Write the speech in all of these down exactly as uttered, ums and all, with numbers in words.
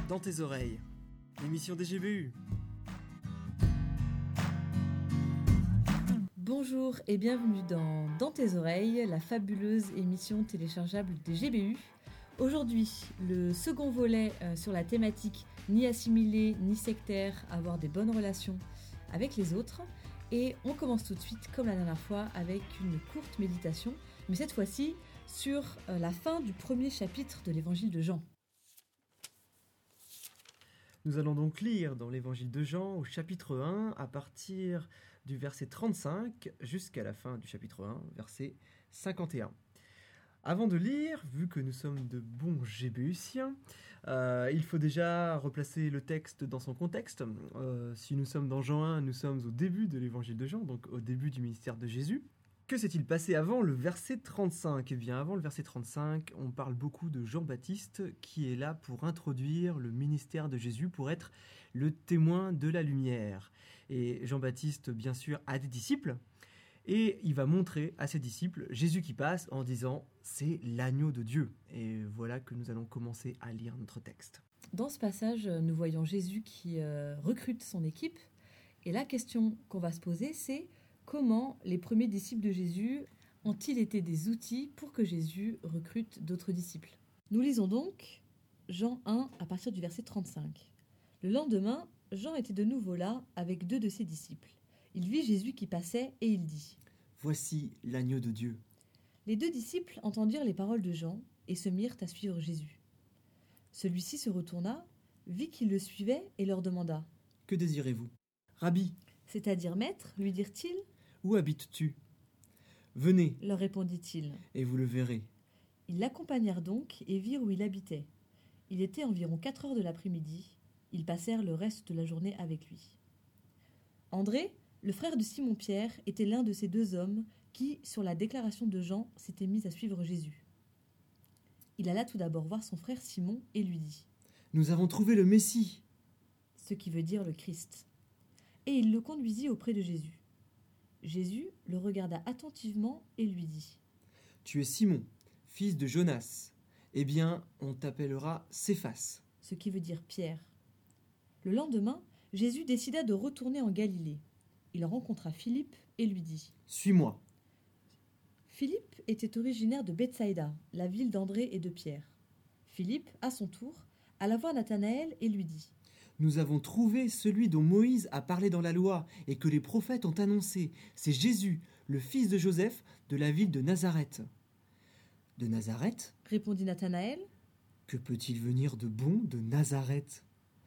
Dans tes oreilles, l'émission des G B U. Bonjour et bienvenue dans Dans tes oreilles, la fabuleuse émission téléchargeable des G B U. Aujourd'hui, le second volet euh, sur la thématique ni assimilé ni sectaire, avoir des bonnes relations avec les autres. Et on commence tout de suite, comme la dernière fois, avec une courte méditation, mais cette fois-ci sur euh, la fin du premier chapitre de l'évangile de Jean. Nous allons donc lire dans l'évangile de Jean au chapitre un, à partir du verset trente-cinq jusqu'à la fin du chapitre un, verset cinquante et un. Avant de lire, vu que nous sommes de bons GBUciens, euh, il faut déjà replacer le texte dans son contexte. Euh, si nous sommes dans Jean un, nous sommes au début de l'évangile de Jean, donc au début du ministère de Jésus. Que s'est-il passé avant le verset trente-cinq ? Eh bien, avant le verset trente-cinq, on parle beaucoup de Jean-Baptiste qui est là pour introduire le ministère de Jésus, pour être le témoin de la lumière. Et Jean-Baptiste, bien sûr, a des disciples. Et il va montrer à ses disciples Jésus qui passe en disant « c'est l'agneau de Dieu ». Et voilà que nous allons commencer à lire notre texte. Dans ce passage, nous voyons Jésus qui euh, recrute son équipe. Et la question qu'on va se poser, c'est comment les premiers disciples de Jésus ont-ils été des outils pour que Jésus recrute d'autres disciples ? Nous lisons donc Jean un à partir du verset trente-cinq. Le lendemain, Jean était de nouveau là avec deux de ses disciples. Il vit Jésus qui passait et il dit « Voici l'agneau de Dieu ». Les deux disciples entendirent les paroles de Jean et se mirent à suivre Jésus. Celui-ci se retourna, vit qu'ils le suivaient et leur demanda « Que désirez-vous ? Rabbi » c'est-à-dire maître, lui dirent-ils. « Où habites-tu ? Venez, leur répondit-il. Et vous le verrez. » Ils l'accompagnèrent donc et virent où il habitait. Il était environ quatre heures de l'après-midi. Ils passèrent le reste de la journée avec lui. André, le frère de Simon-Pierre, était l'un de ces deux hommes qui, sur la déclaration de Jean, s'étaient mis à suivre Jésus. Il alla tout d'abord voir son frère Simon et lui dit « Nous avons trouvé le Messie !» ce qui veut dire le Christ. Et il le conduisit auprès de Jésus. Jésus le regarda attentivement et lui dit « Tu es Simon, fils de Jonas. Eh bien, on t'appellera Céphas. » ce qui veut dire Pierre. Le lendemain, Jésus décida de retourner en Galilée. Il rencontra Philippe et lui dit « Suis-moi. » Philippe était originaire de Bethsaïda, la ville d'André et de Pierre. Philippe, à son tour, alla voir Nathanaël et lui dit « Nous avons trouvé celui dont Moïse a parlé dans la loi et que les prophètes ont annoncé. C'est Jésus, le fils de Joseph, de la ville de Nazareth. » « De Nazareth ?» répondit Nathanaël. « Que peut-il venir de bon de Nazareth ?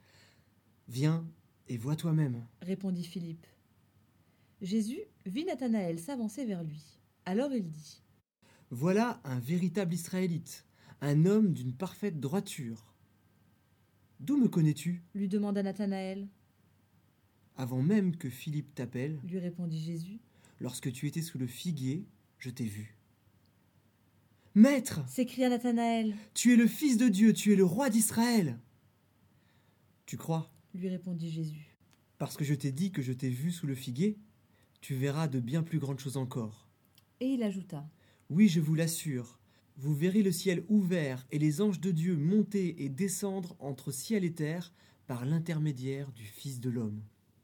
Viens et vois toi-même. » répondit Philippe. Jésus vit Nathanaël s'avancer vers lui. Alors il dit « Voilà un véritable Israélite, un homme d'une parfaite droiture. D'où me connais-tu ? » lui demanda Nathanaël. « Avant même que Philippe t'appelle, lui répondit Jésus, lorsque tu étais sous le figuier, je t'ai vu. »« Maître !» s'écria Nathanaël. « Tu es le Fils de Dieu, tu es le roi d'Israël. »« Tu crois ? » lui répondit Jésus. « Parce que je t'ai dit que je t'ai vu sous le figuier, tu verras de bien plus grandes choses encore. » Et il ajouta « Oui, je vous l'assure, vous verrez le ciel ouvert et les anges de Dieu monter et descendre entre ciel et terre par l'intermédiaire du Fils de l'homme. »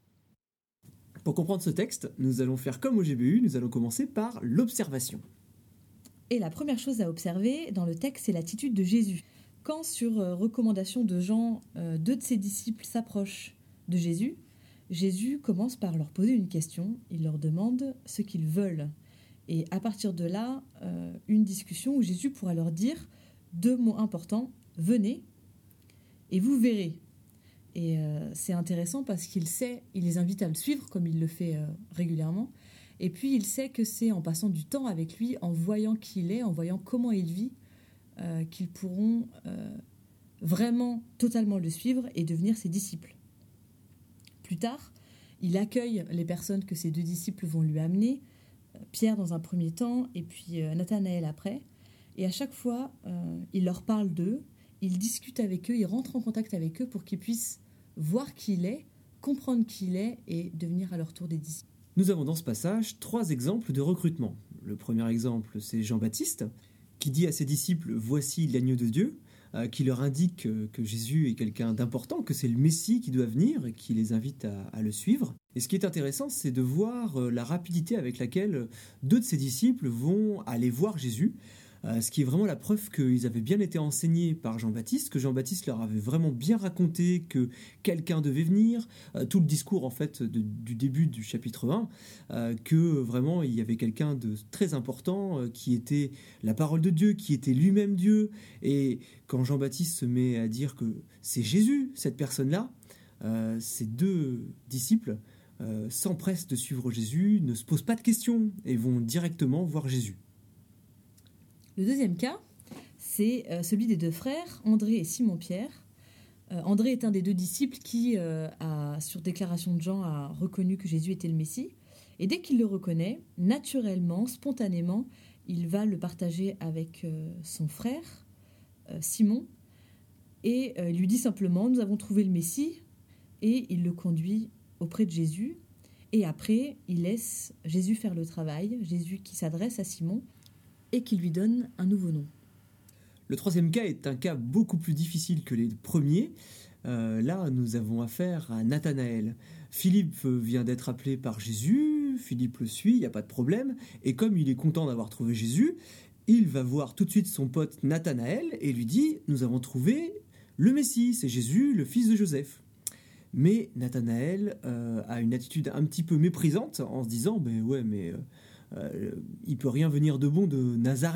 Pour comprendre ce texte, nous allons faire comme au G B U, nous allons commencer par l'observation. Et la première chose à observer dans le texte, c'est l'attitude de Jésus. Quand, sur euh, recommandation de Jean, euh, deux de ses disciples s'approchent de Jésus, Jésus commence par leur poser une question. Il leur demande ce qu'ils veulent. Et à partir de là, euh, une discussion où Jésus pourra leur dire deux mots importants. « Venez et vous verrez ». Et euh, c'est intéressant parce qu'il sait, il les invite à le suivre comme il le fait euh, régulièrement. Et puis il sait que c'est en passant du temps avec lui, en voyant qui il est, en voyant comment il vit, euh, qu'ils pourront euh, vraiment totalement le suivre et devenir ses disciples. Plus tard, il accueille les personnes que ses deux disciples vont lui amener, Pierre dans un premier temps et puis euh, Nathanaël après. Et à chaque fois, euh, il leur parle d'eux, il discute avec eux, il rentre en contact avec eux pour qu'ils puissent voir qui il est, comprendre qui il est et devenir à leur tour des disciples. Nous avons dans ce passage trois exemples de recrutement. Le premier exemple, c'est Jean-Baptiste, qui dit à ses disciples « Voici l'agneau de Dieu », euh, qui leur indique que, que Jésus est quelqu'un d'important, que c'est le Messie qui doit venir et qui les invite à, à le suivre. Et ce qui est intéressant, c'est de voir euh, la rapidité avec laquelle deux de ses disciples vont aller voir Jésus, euh, ce qui est vraiment la preuve qu'ils avaient bien été enseignés par Jean-Baptiste, que Jean-Baptiste leur avait vraiment bien raconté que quelqu'un devait venir, euh, tout le discours en fait de, du début du chapitre un, euh, que vraiment il y avait quelqu'un de très important euh, qui était la parole de Dieu, qui était lui-même Dieu. Et quand Jean-Baptiste se met à dire que c'est Jésus, cette personne-là, euh, ces deux disciples euh, s'empressent de suivre Jésus, ne se posent pas de questions et vont directement voir Jésus. Le deuxième cas, c'est euh, celui des deux frères, André et Simon-Pierre. Euh, André est un des deux disciples qui, euh, a, sur déclaration de Jean, a reconnu que Jésus était le Messie. Et dès qu'il le reconnaît, naturellement, spontanément, il va le partager avec euh, son frère, euh, Simon, et euh, il lui dit simplement « Nous avons trouvé le Messie », et il le conduit auprès de Jésus. Et après, il laisse Jésus faire le travail, Jésus qui s'adresse à Simon, et qui lui donne un nouveau nom. Le troisième cas est un cas beaucoup plus difficile que les premiers. Euh, là, nous avons affaire à Nathanaël. Philippe vient d'être appelé par Jésus, Philippe le suit, il n'y a pas de problème, et comme il est content d'avoir trouvé Jésus, il va voir tout de suite son pote Nathanaël et lui dit « Nous avons trouvé le Messie, c'est Jésus, le fils de Joseph ». Mais Nathanaël euh, a une attitude un petit peu méprisante en se disant ben « Ouais, mais... Euh, Euh, il peut rien venir de bon de Nazareth ».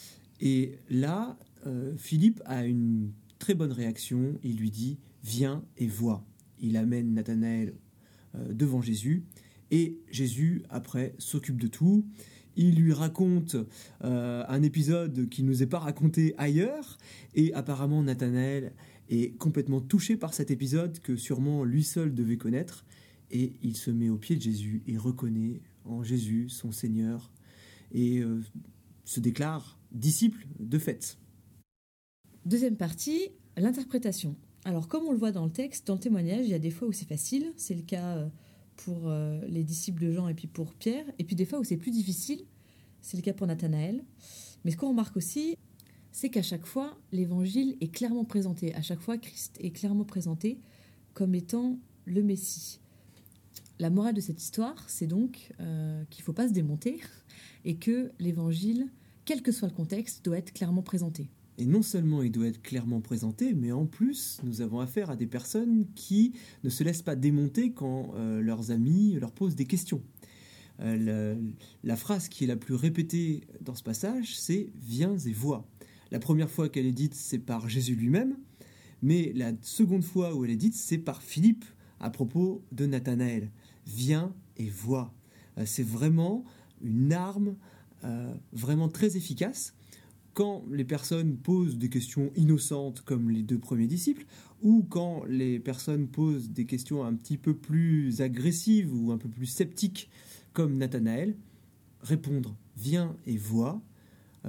Et là, euh, Philippe a une très bonne réaction. Il lui dit « Viens et vois ». Il amène Nathanaël euh, devant Jésus. Et Jésus, après, s'occupe de tout. Il lui raconte euh, un épisode qui ne nous est pas raconté ailleurs. Et apparemment, Nathanaël est complètement touché par cet épisode que sûrement lui seul devait connaître. Et il se met aux pieds de Jésus et reconnaît en Jésus son Seigneur et euh, se déclare disciple de fait. Deuxième partie, l'interprétation. Alors comme on le voit dans le texte, dans le témoignage, il y a des fois où c'est facile, c'est le cas pour euh, les disciples de Jean et puis pour Pierre, et puis des fois où c'est plus difficile, c'est le cas pour Nathanaël. Mais ce qu'on remarque aussi, c'est qu'à chaque fois, l'évangile est clairement présenté. À chaque fois, Christ est clairement présenté comme étant le Messie. La morale de cette histoire, c'est donc euh, qu'il ne faut pas se démonter et que l'évangile, quel que soit le contexte, doit être clairement présenté. Et non seulement il doit être clairement présenté, mais en plus, nous avons affaire à des personnes qui ne se laissent pas démonter quand euh, leurs amis leur posent des questions. Euh, la, la phrase qui est la plus répétée dans ce passage, c'est « Viens et vois ». La première fois qu'elle est dite, c'est par Jésus lui-même, mais la seconde fois où elle est dite, c'est par Philippe à propos de Nathanaël. Viens et vois. Euh, c'est vraiment une arme euh, vraiment très efficace quand les personnes posent des questions innocentes comme les deux premiers disciples, ou quand les personnes posent des questions un petit peu plus agressives ou un peu plus sceptiques comme Nathanaël. Répondre « Viens et vois euh, »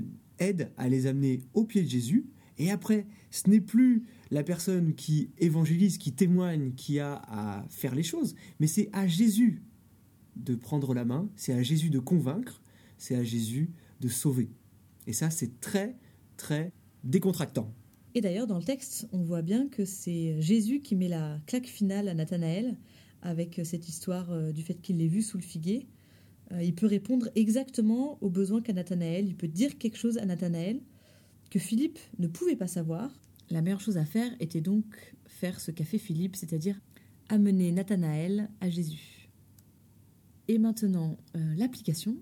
aide à les amener au pied de Jésus. Et après, ce n'est plus la personne qui évangélise, qui témoigne, qui a à faire les choses, mais c'est à Jésus de prendre la main, c'est à Jésus de convaincre, c'est à Jésus de sauver. Et ça, c'est très, très décontractant. Et d'ailleurs, dans le texte, on voit bien que c'est Jésus qui met la claque finale à Nathanaël avec cette histoire du fait qu'il l'ait vu sous le figuier. Il peut répondre exactement aux besoins qu'a Nathanaël, il peut dire quelque chose à Nathanaël que Philippe ne pouvait pas savoir. La meilleure chose à faire était donc faire ce qu'a fait Philippe, c'est-à-dire amener Nathanaël à Jésus. Et maintenant, euh, l'application.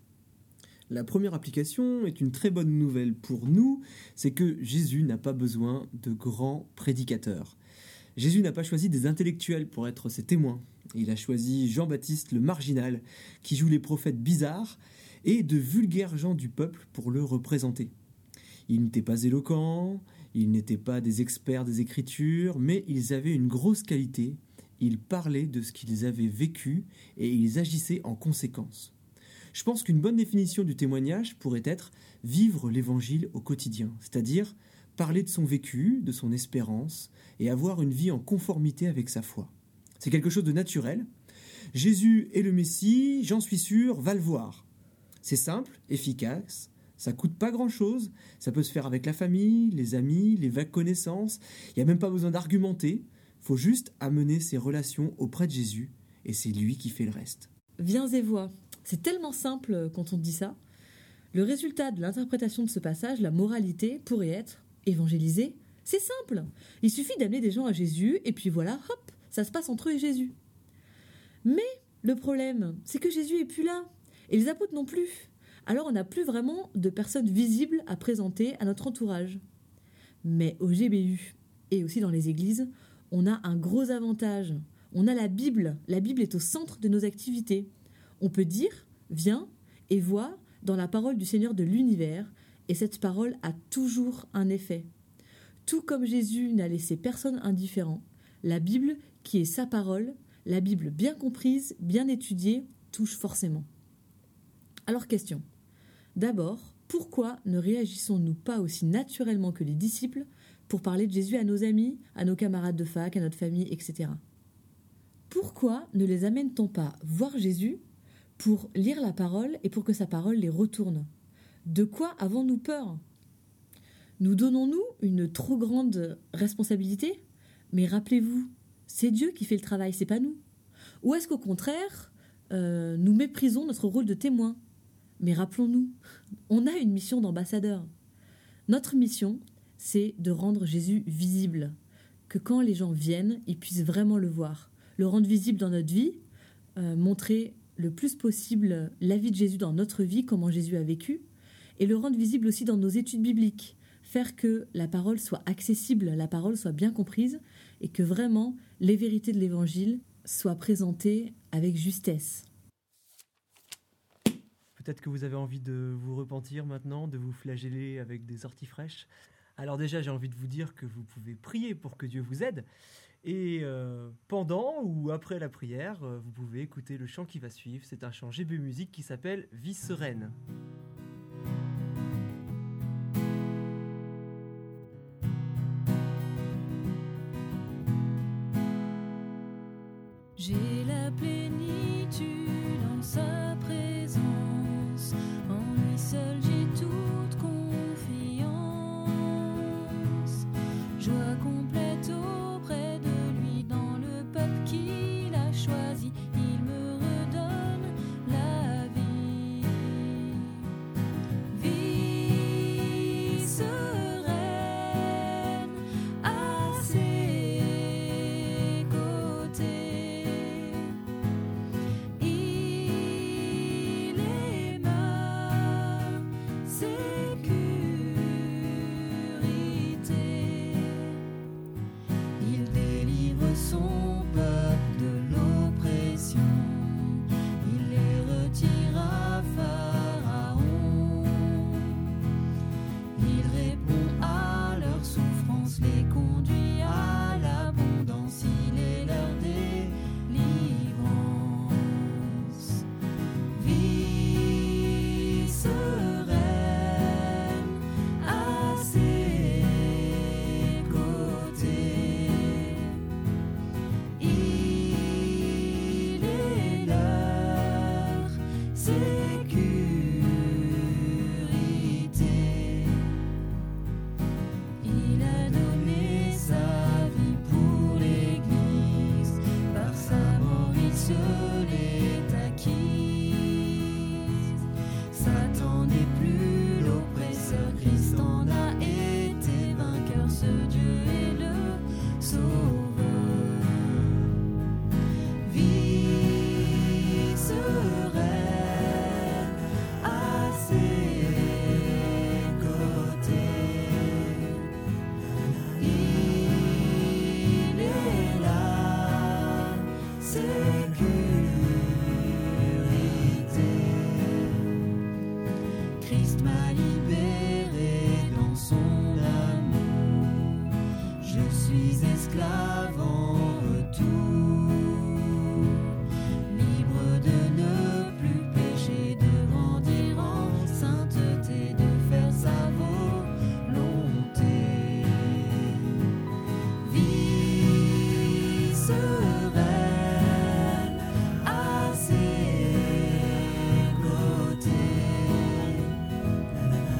La première application est une très bonne nouvelle pour nous, c'est que Jésus n'a pas besoin de grands prédicateurs. Jésus n'a pas choisi des intellectuels pour être ses témoins. Il a choisi Jean-Baptiste le marginal, qui joue les prophètes bizarres, et de vulgaires gens du peuple pour le représenter. Ils n'étaient pas éloquents, ils n'étaient pas des experts des Écritures, mais ils avaient une grosse qualité. Ils parlaient de ce qu'ils avaient vécu et ils agissaient en conséquence. Je pense qu'une bonne définition du témoignage pourrait être vivre l'Évangile au quotidien, c'est-à-dire parler de son vécu, de son espérance et avoir une vie en conformité avec sa foi. C'est quelque chose de naturel. Jésus est le Messie, j'en suis sûr, va le voir. C'est simple, efficace, Ça coûte pas grand-chose, ça peut se faire avec la famille, les amis, les vagues connaissances. Il n'y a même pas besoin d'argumenter, faut juste amener ses relations auprès de Jésus, et c'est lui qui fait le reste. Viens et vois. C'est tellement simple quand on dit ça. Le résultat de l'interprétation de ce passage, la moralité, pourrait être évangéliser. C'est simple. Il suffit d'amener des gens à Jésus, et puis voilà, hop, ça se passe entre eux et Jésus. Mais le problème, c'est que Jésus est plus là, et les apôtres non plus. Alors on n'a plus vraiment de personnes visibles à présenter à notre entourage. Mais au G B U, et aussi dans les églises, on a un gros avantage. On a la Bible. La Bible est au centre de nos activités. On peut dire, viens et vois dans la parole du Seigneur de l'univers, et cette parole a toujours un effet. Tout comme Jésus n'a laissé personne indifférent, la Bible, qui est sa parole, la Bible bien comprise, bien étudiée, touche forcément. Alors question. D'abord, pourquoi ne réagissons-nous pas aussi naturellement que les disciples pour parler de Jésus à nos amis, à nos camarades de fac, à notre famille, et cetera. Pourquoi ne les amène-t-on pas voir Jésus pour lire la parole et pour que sa parole les retourne ? De quoi avons-nous peur ? Nous donnons-nous une trop grande responsabilité ? Mais rappelez-vous, c'est Dieu qui fait le travail, c'est pas nous. Ou est-ce qu'au contraire, euh, nous méprisons notre rôle de témoin ? Mais rappelons-nous, on a une mission d'ambassadeur. Notre mission, c'est de rendre Jésus visible, que quand les gens viennent, ils puissent vraiment le voir, le rendre visible dans notre vie, euh, montrer le plus possible la vie de Jésus dans notre vie, comment Jésus a vécu, et le rendre visible aussi dans nos études bibliques, faire que la parole soit accessible, la parole soit bien comprise, et que vraiment les vérités de l'Évangile soient présentées avec justesse. Peut-être que vous avez envie de vous repentir maintenant, de vous flageller avec des orties fraîches. Alors déjà, j'ai envie de vous dire que vous pouvez prier pour que Dieu vous aide. Et euh, pendant ou après la prière, euh, vous pouvez écouter le chant qui va suivre. C'est un chant G B Musique qui s'appelle « Vie sereine ». J'ai la plénitude en sa présence, en lui seul j'ai toute confiance, joie complète auprès de lui dans le peuple qu'il a choisi, il me redonne la vie, vie sereine à ses côtés. Il est ma sécurité. Il délivre son peuple de l'oppression. Il les retire à Pharaon. Il répond à leurs souffrances, les conduit à l'abondance. Il est leur délivrance. Vie sereine à ses côtés. Il est leur sécurité. Il a donné sa vie pour l'Église, par sa mort il se l'est acquise. Satan n'est plus l'oppresseur, Christ en a été vainqueur, ce Dieu est le sauveur. Vie sereine à ses côtés. Il est la sécurité. Christ m'a libéré dans son amour. Je suis esclave en retour, libre de ne plus pécher, de grandir en sainteté, de faire sa volonté. Vie sereine à ses côtés.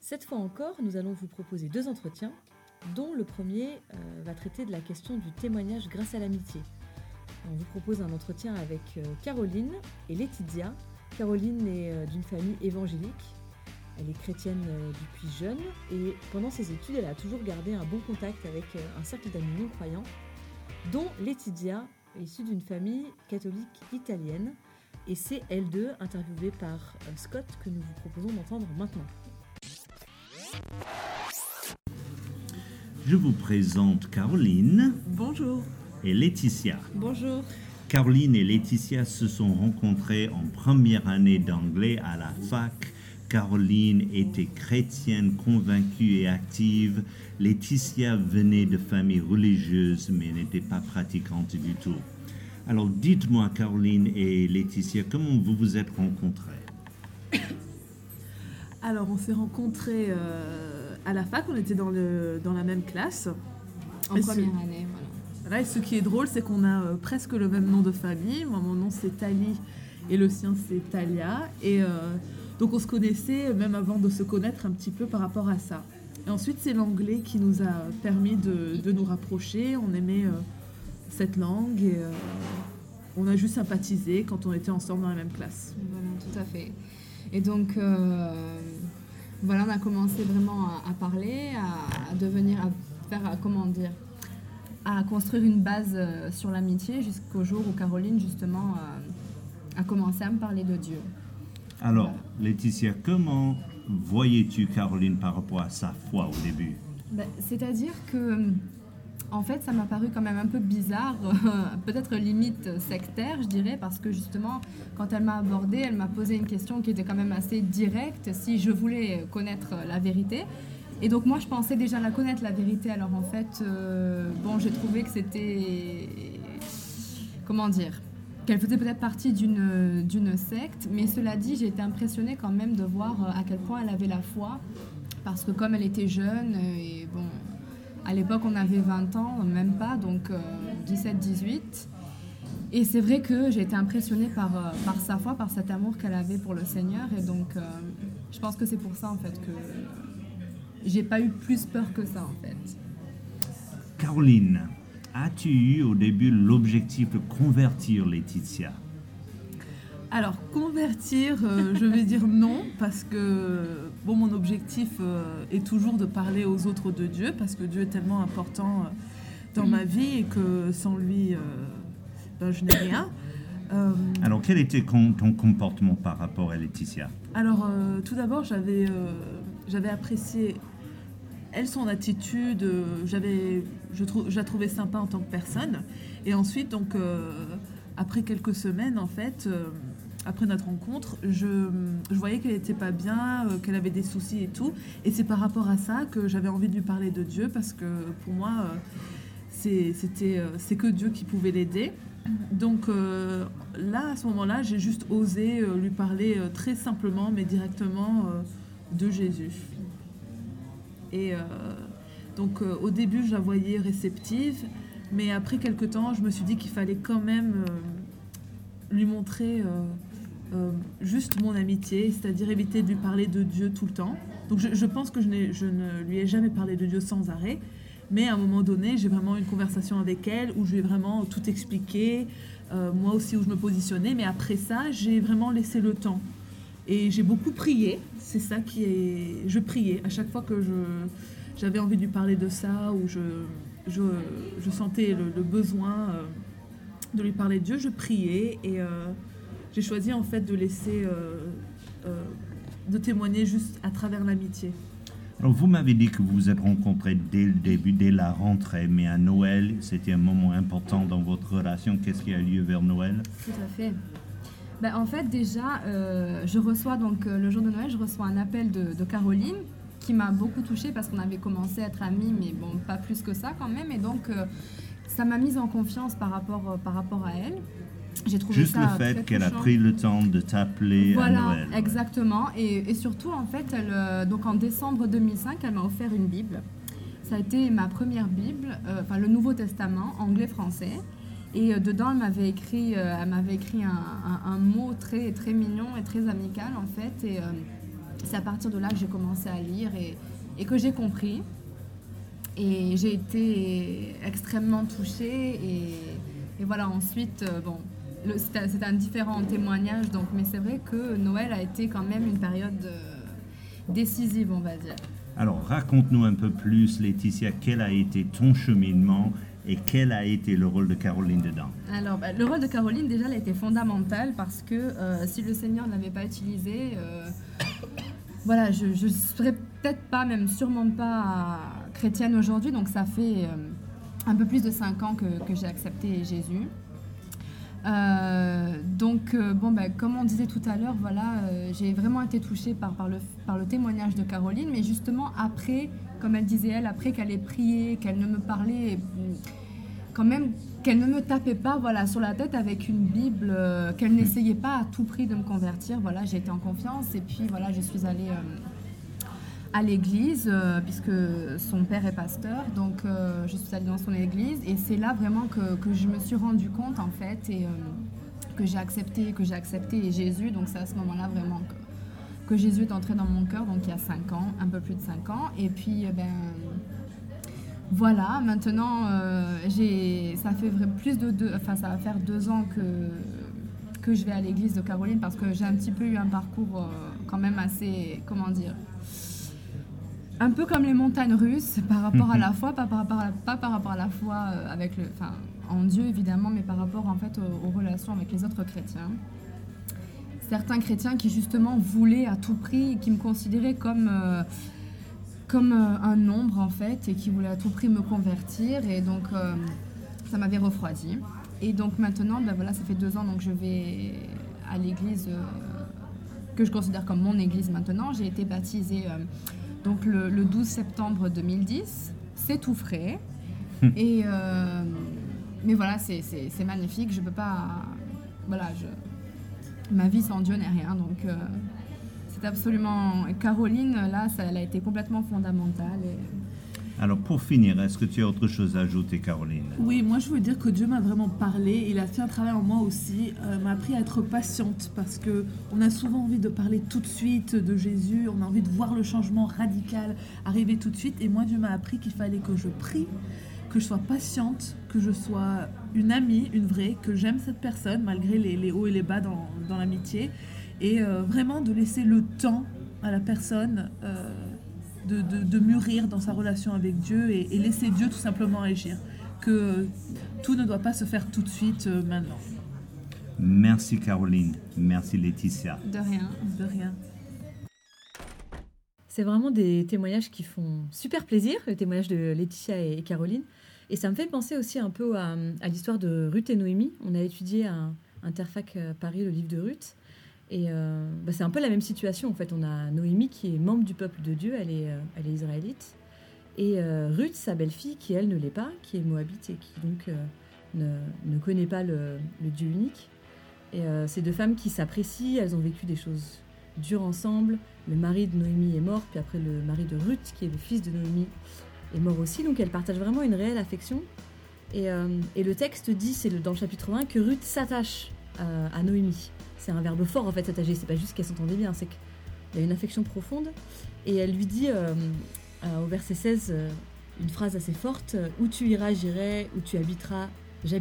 Cette fois encore, nous allons vous proposer deux entretiens, dont le premier euh, va traiter de la question du témoignage grâce à l'amitié. On vous propose un entretien avec euh, Caroline et Laetitia. Caroline est euh, d'une famille évangélique. Elle est chrétienne euh, depuis jeune et pendant ses études, elle a toujours gardé un bon contact avec euh, un cercle d'amis non-croyants, dont Laetitia est issue d'une famille catholique italienne. Et c'est elle deux, interviewée par euh, Scott, que nous vous proposons d'entendre maintenant. Je vous présente Caroline. Bonjour. Et Laetitia. Bonjour. Caroline et Laetitia se sont rencontrées en première année d'anglais à la fac. Caroline était chrétienne convaincue et active. Laetitia venait de famille religieuse mais n'était pas pratiquante du tout. Alors dites-moi Caroline et Laetitia, comment vous vous êtes rencontrées? Alors on s'est rencontrés euh, à la fac, on était dans, le, dans la même classe. En et première ce, année, voilà. Voilà, et ce qui est drôle, c'est qu'on a euh, presque le même nom de famille. Moi, mon nom c'est Tali et le sien c'est Talia. Et euh, donc on se connaissait même avant de se connaître un petit peu par rapport à ça. Et ensuite c'est l'anglais qui nous a permis de, de nous rapprocher. On aimait euh, cette langue et euh, on a juste sympathisé quand on était ensemble dans la même classe. Voilà, tout à fait. Et donc, euh, voilà, on a commencé vraiment à, à parler, à, à devenir, à faire, à, comment dire, à construire une base euh, sur l'amitié jusqu'au jour où Caroline, justement, euh, a commencé à me parler de Dieu. Alors, Voilà. Laetitia, comment voyais-tu Caroline par rapport à sa foi au début? Ben, c'est-à-dire que, en fait, ça m'a paru quand même un peu bizarre, euh, peut-être limite sectaire, je dirais, parce que justement, quand elle m'a abordée, elle m'a posé une question qui était quand même assez directe, si je voulais connaître la vérité. Et donc moi, je pensais déjà la connaître, la vérité. Alors en fait, euh, bon, j'ai trouvé que c'était, comment dire, qu'elle faisait peut-être partie d'une, d'une secte, mais cela dit, j'ai été impressionnée quand même de voir à quel point elle avait la foi, parce que comme elle était jeune, et bon... À l'époque, on avait vingt ans, même pas, donc euh, dix-sept dix-huit. Et c'est vrai que j'ai été impressionnée par, euh, par sa foi, par cet amour qu'elle avait pour le Seigneur. Et donc, euh, je pense que c'est pour ça, en fait, que j'ai pas eu plus peur que ça, en fait. Caroline, as-tu eu au début l'objectif de convertir Laetitia? Alors, convertir, euh, je vais dire non, parce que bon, mon objectif euh, est toujours de parler aux autres de Dieu, parce que Dieu est tellement important euh, dans ma vie et que sans lui, euh, ben, je n'ai rien. Euh, Alors, quel était con- ton comportement par rapport à Laetitia? alors, euh, tout d'abord, j'avais, euh, j'avais apprécié, elle, son attitude, euh, j'avais, je, trou- je la trouvais sympa en tant que personne. Et ensuite, donc, euh, après quelques semaines, en fait... Euh, après notre rencontre, je, je voyais qu'elle n'était pas bien, euh, qu'elle avait des soucis et tout. Et c'est par rapport à ça que j'avais envie de lui parler de Dieu, parce que pour moi, euh, c'est, c'était, euh, c'est que Dieu qui pouvait l'aider. Donc euh, là, à ce moment-là, j'ai juste osé euh, lui parler euh, très simplement, mais directement euh, de Jésus. Et euh, donc euh, au début, je la voyais réceptive, mais après quelques temps, je me suis dit qu'il fallait quand même euh, lui montrer... Euh, Euh, juste mon amitié, c'est-à-dire éviter de lui parler de Dieu tout le temps. Donc je, je pense que je, n'ai, je ne lui ai jamais parlé de Dieu sans arrêt, mais à un moment donné, j'ai vraiment eu une conversation avec elle où je lui ai vraiment tout expliqué, euh, moi aussi où je me positionnais, mais après ça, j'ai vraiment laissé le temps. Et j'ai beaucoup prié, c'est ça qui est... Je priais à chaque fois que je, j'avais envie de lui parler de ça, ou je, je, je sentais le, le besoin euh, de lui parler de Dieu, je priais et... Euh, j'ai choisi en fait de laisser, euh, euh, de témoigner juste à travers l'amitié. Alors vous m'avez dit que vous vous êtes rencontrés dès le début, dès la rentrée, mais à Noël, c'était un moment important dans votre relation. Qu'est-ce qui a lieu vers Noël? Tout à fait. Ben, en fait, déjà, euh, je reçois donc euh, le jour de Noël, je reçois un appel de, de Caroline qui m'a beaucoup touchée parce qu'on avait commencé à être amis, mais bon, pas plus que ça quand même. Et donc, euh, ça m'a mise en confiance par rapport, euh, par rapport à elle. J'ai trouvé Juste ça le fait très qu'elle a touchant. pris le temps de t'appeler Voilà, à Noël. exactement. Et, et surtout, en fait, elle, euh, donc en décembre deux mille cinq, elle m'a offert une Bible. Ça a été ma première Bible, euh, enfin le Nouveau Testament, anglais-français. Et euh, dedans, elle m'avait écrit, euh, elle m'avait écrit un, un, un mot très, très mignon et très amical, en fait. Et, euh, c'est à partir de là que j'ai commencé à lire et, et que j'ai compris. Et j'ai été extrêmement touchée. Et, et voilà, ensuite, euh, bon, le, c'est, un, c'est un différent témoignage, donc, mais c'est vrai que Noël a été quand même une période euh, décisive, on va dire. Alors, raconte-nous un peu plus, Laetitia, quel a été ton cheminement et quel a été le rôle de Caroline dedans? Alors, bah, le rôle de Caroline, déjà, il a été fondamental parce que euh, si le Seigneur ne l'avait pas utilisé, euh, voilà, je ne serais peut-être pas, même sûrement pas chrétienne aujourd'hui. Donc, ça fait euh, un peu plus de cinq ans que, que j'ai accepté Jésus. Euh, donc, euh, bon, bah, comme on disait tout à l'heure, voilà, euh, j'ai vraiment été touchée par, par, le, par le témoignage de Caroline, mais justement après, comme elle disait elle, après qu'elle ait prié, qu'elle ne me parlait, quand même, qu'elle ne me tapait pas, voilà, sur la tête avec une Bible, euh, qu'elle n'essayait pas à tout prix de me convertir, voilà, j'ai été en confiance et puis voilà, je suis allée euh, à l'église, euh, puisque son père est pasteur, donc euh, je suis allée dans son église et c'est là vraiment que, que je me suis rendu compte en fait et euh, que j'ai accepté, que j'ai accepté Jésus, donc c'est à ce moment-là vraiment que, que Jésus est entré dans mon cœur, donc il y a cinq ans, un peu plus de cinq ans, et puis ben voilà, maintenant euh, j'ai, ça fait plus de deux, enfin ça va faire deux ans que que je vais à l'église de Caroline parce que j'ai un petit peu eu un parcours euh, quand même assez, comment dire, un peu comme les montagnes russes par rapport à la foi, pas par rapport à, pas par rapport à la foi avec le, enfin, en Dieu évidemment, mais par rapport en fait aux, aux relations avec les autres chrétiens. Certains chrétiens qui justement voulaient à tout prix, qui me considéraient comme, euh, comme euh, un nombre en fait, et qui voulaient à tout prix me convertir, et donc euh, ça m'avait refroidi. Et donc maintenant, ben voilà, ça fait deux ans donc je vais à l'église euh, que je considère comme mon église maintenant. J'ai été baptisée euh, donc le, le douze septembre deux mille dix, c'est tout frais. Et, euh, mais voilà, c'est, c'est, c'est magnifique. Je peux pas. Voilà, je, ma vie sans Dieu n'est rien. Donc euh, c'est absolument. Caroline, là, ça, elle a été complètement fondamentale. Et... Alors pour finir, est-ce que tu as autre chose à ajouter, Caroline? Oui, moi je veux dire que Dieu m'a vraiment parlé, il a fait un travail en moi aussi, euh, m'a appris à être patiente parce qu'on a souvent envie de parler tout de suite de Jésus, on a envie de voir le changement radical arriver tout de suite, et moi Dieu m'a appris qu'il fallait que je prie, que je sois patiente, que je sois une amie, une vraie, que j'aime cette personne malgré les, les hauts et les bas dans, dans l'amitié, et euh, vraiment de laisser le temps à la personne euh, De, de, de mûrir dans sa relation avec Dieu et, et laisser Dieu tout simplement agir. Que tout ne doit pas se faire tout de suite euh, maintenant. Merci Caroline, merci Laetitia. De rien. De rien. C'est vraiment des témoignages qui font super plaisir, le témoignage de Laetitia et Caroline. Et ça me fait penser aussi un peu à, à l'histoire de Ruth et Noémie. On a étudié à Interfac Paris le livre de Ruth. Et euh, bah c'est un peu la même situation en fait. On a Noémie qui est membre du peuple de Dieu, elle est, euh, elle est israélite. Et euh, Ruth, sa belle-fille, qui elle ne l'est pas, qui est moabite et qui donc euh, ne, ne connaît pas le, le Dieu unique. Et euh, ces deux femmes qui s'apprécient, elles ont vécu des choses dures ensemble. Le mari de Noémie est mort, puis après le mari de Ruth, qui est le fils de Noémie, est mort aussi. Donc elles partagent vraiment une réelle affection. Et, euh, et le texte dit, c'est le, dans le chapitre un, que Ruth s'attache euh, à Noémie. C'est un verbe fort en fait, s'attacher. C'est pas juste qu'elle s'entendait bien, c'est qu'il y a une affection profonde. Et elle lui dit euh, euh, au verset seize euh, une phrase assez forte, « Où tu iras, j'irai, où tu habiteras, j'habiterai. »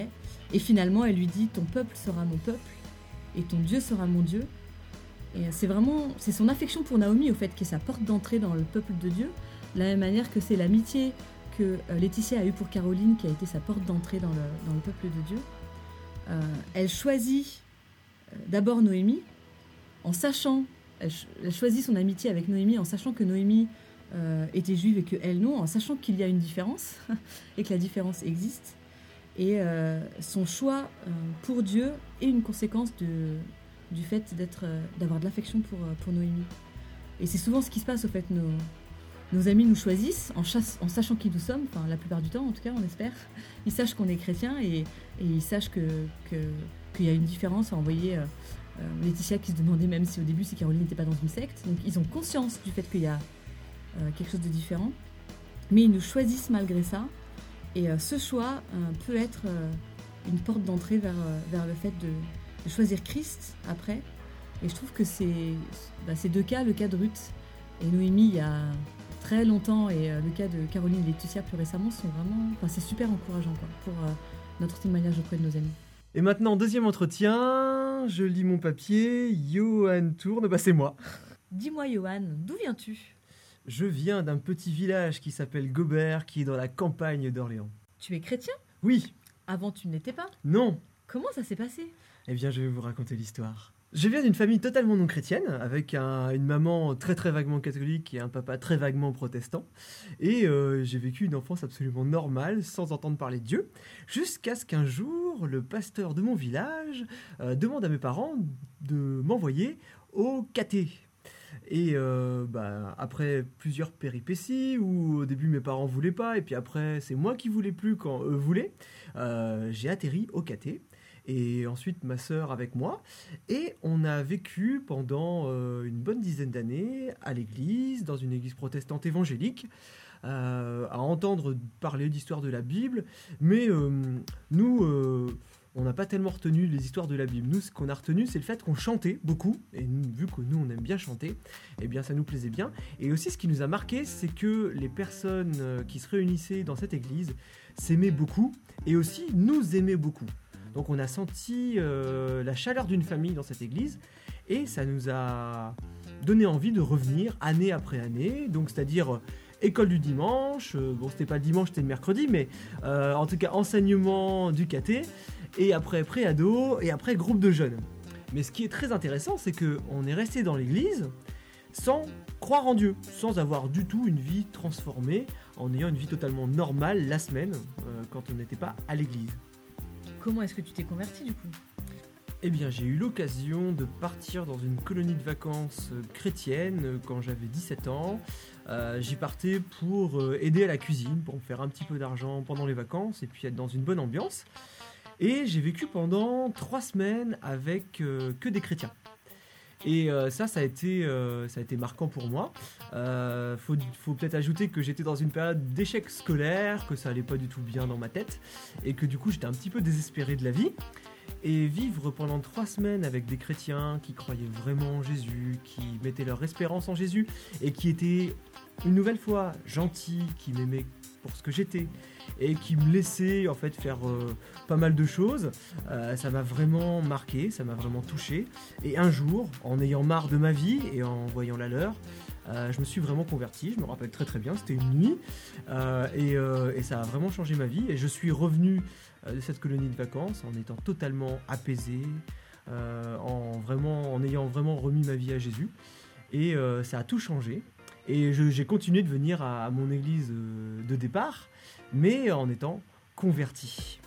Et finalement, elle lui dit « Ton peuple sera mon peuple et ton Dieu sera mon Dieu. » Et c'est vraiment, c'est son affection pour Naomi au fait qui est sa porte d'entrée dans le peuple de Dieu, de la même manière que c'est l'amitié que euh, Laetitia a eue pour Caroline qui a été sa porte d'entrée dans le, dans le peuple de Dieu. Euh, elle choisit d'abord Noémie, en sachant, elle, elle choisit son amitié avec Noémie en sachant que Noémie euh, était juive et qu'elle non, en sachant qu'il y a une différence et que la différence existe. Et euh, son choix euh, pour Dieu est une conséquence de, du fait d'être, euh, d'avoir de l'affection pour, pour Noémie. Et c'est souvent ce qui se passe au fait, nos, nos amis nous choisissent en, chasse, en sachant qui nous sommes, enfin la plupart du temps en tout cas on espère, ils sachent qu'on est chrétien et, et ils sachent que, que qu'il y a une différence. Enfin, vous voyez, euh, euh, Laetitia qui se demandait même si au début si Caroline n'était pas dans une secte. Donc ils ont conscience du fait qu'il y a euh, quelque chose de différent, mais ils nous choisissent malgré ça. Et euh, ce choix euh, peut être euh, une porte d'entrée vers, euh, vers le fait de, de choisir Christ après, Et je trouve que c'est, bah, ces deux cas, le cas de Ruth et Noémie il y a très longtemps et euh, le cas de Caroline et Laetitia plus récemment, sont vraiment, enfin, c'est super encourageant quoi, pour euh, notre témoignage auprès de nos amis. Et maintenant, deuxième entretien, je lis mon papier, Johan tourne, bah c'est moi. Dis-moi Johan, d'où viens-tu ? Je viens d'un petit village qui s'appelle Gobert, qui est dans la campagne d'Orléans. Tu es chrétien ? Oui, Avant tu ne l'étais pas. non. Comment ça s'est passé ? Eh bien, je vais vous raconter l'histoire. Je viens d'une famille totalement non chrétienne, avec un- une maman très très vaguement catholique et un papa très vaguement protestant. Et euh, j'ai vécu une enfance absolument normale, sans entendre parler de Dieu, jusqu'à ce qu'un jour, le pasteur de mon village euh, demande à mes parents de m'envoyer au caté. Et euh, bah, après plusieurs péripéties, où au début mes parents voulaient pas, et puis après c'est moi qui voulais plus quand eux voulaient, euh, j'ai atterri au caté. Et ensuite ma sœur avec moi, et on a vécu pendant euh, une bonne dizaine d'années à l'église, dans une église protestante évangélique, euh, à entendre parler d'histoire de la Bible, mais euh, nous, euh, on n'a pas tellement retenu les histoires de la Bible. Nous, ce qu'on a retenu, c'est le fait qu'on chantait beaucoup, et nous, vu que nous, on aime bien chanter, eh bien ça nous plaisait bien. Et aussi, ce qui nous a marqué, c'est que les personnes euh, qui se réunissaient dans cette église s'aimaient beaucoup, et aussi nous aimaient beaucoup. Donc on a senti euh, la chaleur d'une famille dans cette église et ça nous a donné envie de revenir année après année. Donc c'est-à-dire euh, école du dimanche, euh, bon c'était pas le dimanche, c'était le mercredi, mais euh, en tout cas enseignement du caté et après pré-ado et après groupe de jeunes. Mais ce qui est très intéressant, c'est qu'on est resté dans l'église sans croire en Dieu, sans avoir du tout une vie transformée, en ayant une vie totalement normale la semaine euh, quand on n'était pas à l'église. Comment est-ce que tu t'es converti du coup ? Eh bien, j'ai eu l'occasion de partir dans une colonie de vacances euh, chrétienne euh, quand j'avais dix-sept ans. Euh, j'y partais pour euh, aider à la cuisine, pour me faire un petit peu d'argent pendant les vacances et puis être dans une bonne ambiance. Et j'ai vécu pendant trois semaines avec euh, que des chrétiens. Et euh, ça, ça a été, euh, ça a été marquant pour moi. Euh, faut, faut peut-être ajouter que j'étais dans une période d'échec scolaire, que ça allait pas du tout bien dans ma tête, et que du coup j'étais un petit peu désespéré de la vie. Et vivre pendant trois semaines avec des chrétiens qui croyaient vraiment en Jésus, qui mettaient leur espérance en Jésus, et qui étaient une nouvelle fois gentils, qui m'aimaient pour ce que j'étais, et qui me laissaient en fait faire euh, pas mal de choses, euh, ça m'a vraiment marqué, ça m'a vraiment touché. Et un jour, en ayant marre de ma vie et en voyant la leur, euh, je me suis vraiment converti. Je me rappelle très très bien, c'était une nuit, euh, et, euh, et ça a vraiment changé ma vie. Et je suis revenu euh, de cette colonie de vacances en étant totalement apaisé, euh, en, vraiment, en ayant vraiment remis ma vie à Jésus. Et euh, ça a tout changé. Et je- j'ai continué de venir à, à mon église euh, de départ, mais en étant converti.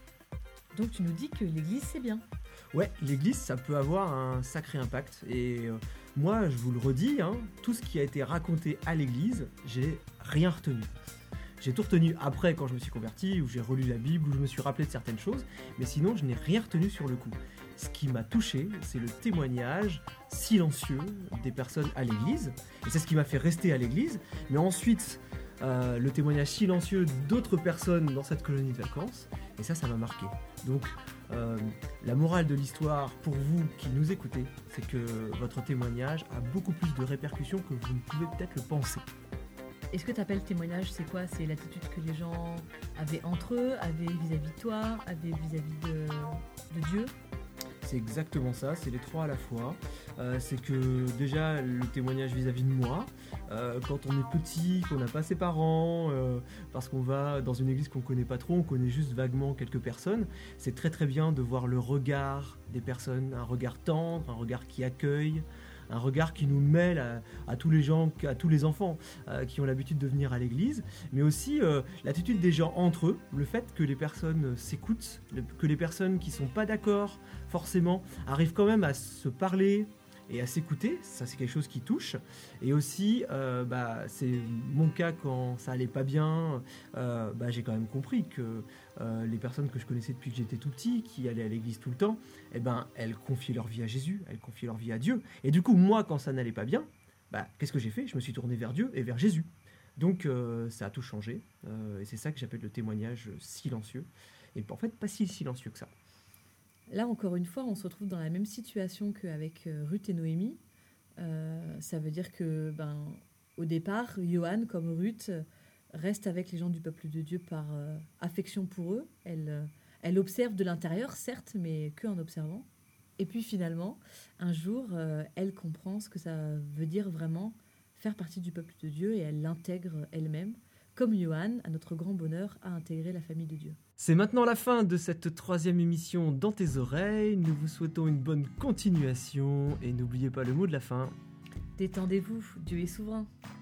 Donc tu nous dis que l'église c'est bien. Ouais, l'église, ça peut avoir un sacré impact. Et euh, moi, je vous le redis, hein, tout ce qui a été raconté à l'église, j'ai rien retenu. J'ai tout retenu après, quand je me suis converti, où j'ai relu la Bible, où je me suis rappelé de certaines choses, mais sinon, je n'ai rien retenu sur le coup. Ce qui m'a touché, c'est le témoignage silencieux des personnes à l'église, et c'est ce qui m'a fait rester à l'église, mais ensuite, euh, le témoignage silencieux d'autres personnes dans cette colonie de vacances, et ça, ça m'a marqué. Donc, euh, la morale de l'histoire pour vous qui nous écoutez, c'est que votre témoignage a beaucoup plus de répercussions que vous ne pouvez peut-être le penser. Est-ce que tu appelles témoignage, c'est quoi ? C'est l'attitude que les gens avaient entre eux, avaient vis-à-vis de toi, avaient vis-à-vis de, de Dieu ? C'est exactement ça, c'est les trois à la fois. Euh, c'est que déjà le témoignage vis-à-vis de moi, euh, quand on est petit, qu'on n'a pas ses parents, euh, parce qu'on va dans une église qu'on connaît pas trop, on connaît juste vaguement quelques personnes, c'est très très bien de voir le regard des personnes, un regard tendre, un regard qui accueille, un regard qui nous mêle à, à tous les gens, à tous les enfants euh, qui ont l'habitude de venir à l'église, mais aussi euh, l'attitude des gens entre eux, le fait que les personnes s'écoutent, le- que les personnes qui sont pas d'accord forcément arrivent quand même à se parler et à s'écouter, ça c'est quelque chose qui touche. Et aussi, euh, bah, c'est mon cas quand ça allait pas bien, euh, bah, j'ai quand même compris que euh, les personnes que je connaissais depuis que j'étais tout petit, qui allaient à l'église tout le temps, eh ben, elles confiaient leur vie à Jésus, elles confiaient leur vie à Dieu. Et du coup, moi, quand ça n'allait pas bien, bah, qu'est-ce que j'ai fait ? Je me suis tourné vers Dieu et vers Jésus. Donc, euh, ça a tout changé. Euh, et c'est ça que j'appelle le témoignage silencieux. Et en fait, pas si silencieux que ça. Là, encore une fois, on se retrouve dans la même situation qu'avec euh, Ruth et Noémie. Euh, ça veut dire que, ben, au départ, Johan, comme Ruth, euh, reste avec les gens du peuple de Dieu par euh, affection pour eux. Elle, euh, elle observe de l'intérieur, certes, mais qu'en observant. Et puis finalement, un jour, euh, elle comprend ce que ça veut dire vraiment faire partie du peuple de Dieu et elle l'intègre elle-même, comme Johan, à notre grand bonheur, a intégré la famille de Dieu. C'est maintenant la fin de cette troisième émission Dans tes oreilles. Nous vous souhaitons une bonne continuation et n'oubliez pas le mot de la fin. Détendez-vous, Dieu est souverain.